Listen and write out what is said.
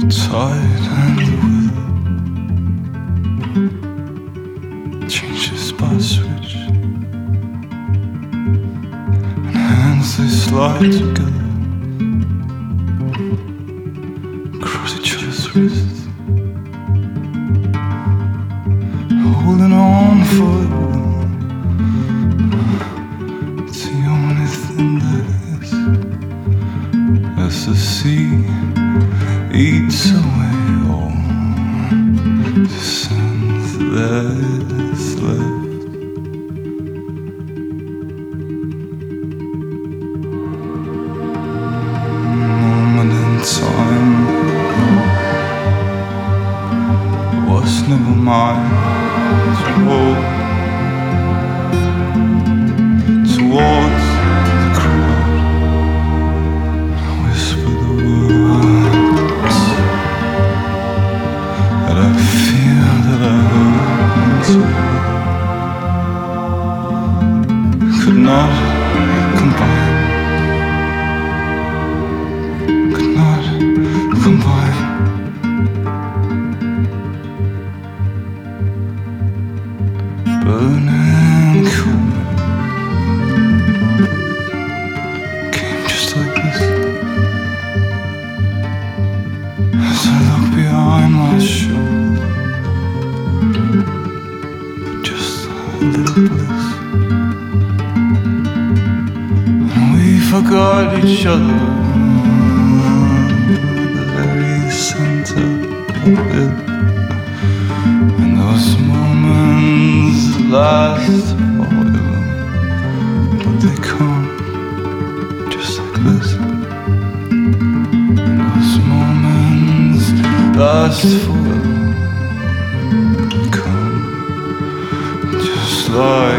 tide and the weather changes by switch, and hands they slide together across each other's wrists, holding on forever. It's the only thing there is, as the sea eats away all the sense that's left. Moment in time was never mine to hold towards the crowd. I whisper the words that I feel that I heard could not combine, could not combine. Burning cool came just like this, as I look behind my shoulder, but just a little bliss, and we forgot each other at the very center of it. And those moments last forever, but they come just like this. And those moments last forever, they come just like